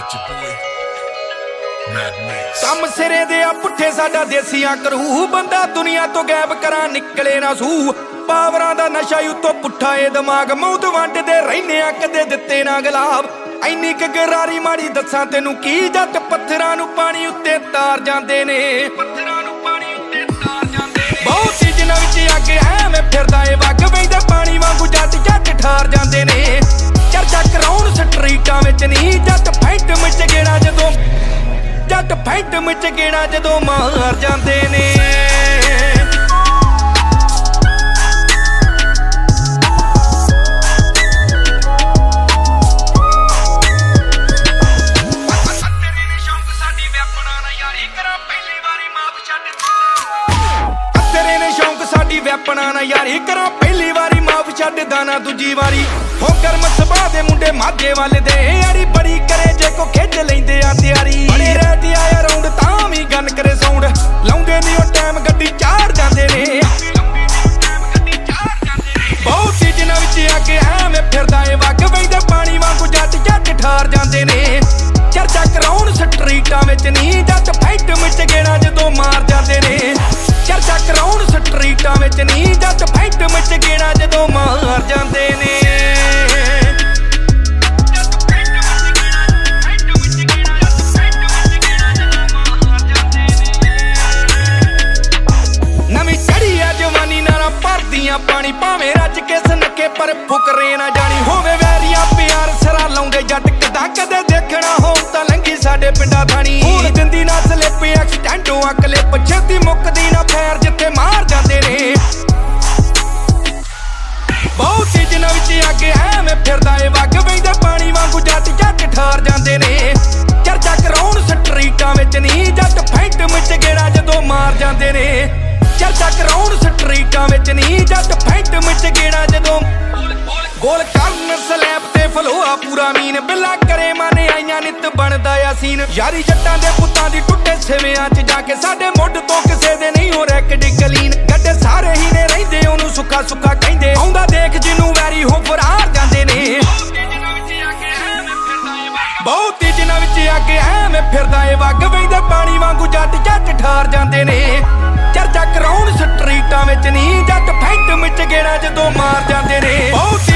ਕੰਮ ਸਿਰੇ ਦੇ ਆ ਪੁੱਠੇ ਸਾਡਾ ਦੇਸੀਆਂ ਕਰੂ ਬੰਦਾ ਦੁਨੀਆ ਤੋਂ ਗਾਇਬ ਕਰਾਂ ਨਿਕਲੇ ਨਾ ਸੂ ਪਾਵਰਾਂ ਦਾ ਨਸ਼ਾ ਉਤੋਂ ਪੁੱਠਾ ਏ ਦਿਮਾਗ ਮੌਤ ਵੰਡਦੇ ਰਹਿੰਦੇ ਆ ਕਦੇ ਦਿੱਤੇ ਨਾ ਗੁਲਾਬ ਐਨੀ ਕ ਗਰਾਰੀ ਮਾੜੀ ਦੱਸਾਂ ਤੈਨੂੰ ਕੀ ਜੱਟ ਪੱਥਰਾਂ ਨੂੰ ਪਾਣੀ ਉੱਤੇ ਤਾਰ ਜਾਂਦੇ ਨੇ ਬਹੁਤ ਸੀਜ਼ਨਾਂ ਵਿੱਚ ਅੱਗੇ ਐਵੇਂ ਫਿਰਦਾ ਏ ਵਗ ਵੈਂਦਾ ਪਾਣੀ ਵਾਂਗੂ ਜੱਟ ਠਾਰ ਜਾਂਦੇ ਨੇ ਚਰਚਾ ਕਰਾਉਣ ਸਟਰੀਟਾਂ ਵਿੱਚ ਨਹੀਂ ਜੱਟ ਫੈਂਟਮ ਚ ਗੇੜਾ ਜਦੋਂ ਮਾਰ ਜਾਂਦੇ ਨੇ ਵੈਪਣਾ ਨਾ ਯਾਰੀ ਕਰਾਂ ਪਹਿਲੀ ਵਾਰੀ ਮਾਫ ਛੱਡ ਦਾਣਾ ਦੂਜੀ ਵਾਰੀ ਹੋ ਕਰਮ ਸਭਾ ਦੇ ਮੁੰਡੇ ਮਾਝੇ ਵੱਲ ਦੇ ਯਾਰੀ ਬੜੀ ਕਰੇ ਜੇ ਕੋ ਖਿੱਚ ਲੈਂਦੇ ਆ ਤਿਆਰੀ ਬੜੇ ਰੈਟ ਆਇਆ ਰਾਉਂਡ ਤਾਂ ਵੀ ਗਨ ਕਰੇ ਸਾਊਂਡ ਲਾਉਂਦੇ ਨਹੀਂ ਉਹ ਟਾਈਮ ਗੱਡੀ ਚਾੜ ਜਾਂਦੇ ਨੇ ਬਹੁਤ ਸੀਜ਼ਨਾਂ ਵਿੱਚ ਅੱਗੇ ਐਵੇਂ ਫਿਰਦਾ ਏ ਵਗ ਵੈਂਦਾ ਪਾਣੀ ਵਾਂਗੂ ਜੱਟ ਠਾਰ ਜਾਂਦੇ ਨੇ ਚਰਚਾ ਕਰਾਉਣ ਸਟਰੀਟਾਂ ਵਿੱਚ ਨਹੀਂ ਜੱਟ ਫੈਂਟਮ ਚ ਗੇੜਾ ਜਦੋਂ ਮਾਰ ਜਾਂਦੇ ਨੇ ਚਰਚਾ ਕਰਾਉਣ ਸਟਰੀਟਾਂ ਵਿੱਚ ਨਹੀਂ ਜੱਟ ਫੈਂਟਮ ਚ ਗੇੜਾ ਜਦੋਂ ਮਾਰ ਜਾਂਦੇ ਨੇ ਨਵੀਂ ਚੜੀ ਆ ਜਵਾਨੀ ਨਾਲਾਂ ਭਰਦੀਆਂ ਪਾਣੀ ਭਾਵੇਂ ਰੱਜ ਕੇ ਸਨੱਕੇ ਪਰ ਫੁਕਰੇ ਨਾ ਜਾਣੀ ਹੋਵੇ ਵੈਰੀਆਂ ਪਿਆਰ ਸਿਰਾ ਲਾਉਂਦੇ ਜੱਟ ਕਦੇ ਦੇਖਣਾ ਹੋ ਤਾਂ ਲੰਗੀ ਸਾਡੇ ਪਿੰਡਾਂ ਥਾਣੀ ਹੁਣ ਦਿੰਦੀ ਨਾ ਸਲਿੱਪ ਐਕਸਟੈਂਡੋ ਆ ਕਲਿੱਪ ਛੇਤੀ ਮੁੱਕਦੀ ਨਾ ਫੈਰ ਜਿੱਥੇ ਮਾਰ ਜਾਂਦੇ ਨੇ ਬਹੁਤ ਸੀਜ਼ਨਾਂ ਵਿੱਚ ਅੱਗੇ ਐਵੇਂ ਫਿਰਦਾ ਏ ਵਗ ਵੈਂਦਾ ਪਾਣੀ ਵਾਂਗੂ ਜੱਟ ਠਾਰ ਜਾਂਦੇ ਨੇ ਚਰਚਾ ਕਰਾਉਣ ਸਟਰੀਟਾਂ ਵਿੱਚ ਨਹੀਂ ਜੱਟ ਫੈਂਟਮ ਚ ਗੇੜਾ ਜਦੋਂ ਮਾਰ ਜਾਂਦੇ ਨੇ ਚਰਚਾ ਕਰਾਉਣ ਸਟਰੀਟਾਂ ਵਿੱਚ ਨਹੀਂ ਜੱਟ ਫੈਂਟਮ ਚ ਗੇੜਾ ਜਦੋਂ ਗੋਲ ਕਰਨ ਸਲੈਬ ਤੇ ਫਲੋਆ ਪੂਰਾ ਮੀਨ ਬਿੱਲਾ ਕਰੇ ਮਾਨੇ ਆਈਆਂ ਨਿੱਤ ਬਣਦਾ ਆ ਸੀਨ ਯਾਰੀ ਜੱਟਾਂ ਦੇ ਪੁੱਤਾਂ ਦੀ ਟੁੱਟੇ ਸਿਵਿਆਂ ਚ ਜਾ ਕੇ ਸਾਡੇ ਮੁੱਢ ਤੋਂ ਕਿਸੇ ਦੇ ਨਹੀਂ ਹੋ ਰੈਕਡ ਕਲੀਨ ਗੱਡੇ ਸਾਰੇ ਹੀ ਨੇ ਰਹਿੰਦੇ ਉਹਨੂੰ ਸੁੱਕਾ ਕਹਿੰਦੇ ਆਉਂਦਾ ਦੇਖ ਜਿਹਨੂੰ ਵੈਰੀ ਹੋ ਫਰਾਰ ਜਾਂਦੇ ਨੇ ਬਹੁਤ ਸੀਜ਼ਨਾਂ ਵਿੱਚ ਅੱਗੇ ਐਵੇਂ ਫਿਰਦਾ ਏ ਵਗ ਵੈਂਦਾ ਪਾਣੀ ਵਾਂਗੂ ਜੱਟ ਠਾਰ ਜਾਂਦੇ ਨੇ ਚਰਚਾ ਕਰਾਉਣ ਸਟਰੀਟਾਂ ਵਿੱਚ ਨਹੀਂ ਜੱਟ ਫੈਂਟਮ ਚ ਗੇੜਾ ਜਦੋਂ ਮਾਰ ਜਾਂਦੇ ਨੇ ਬਹੁਤ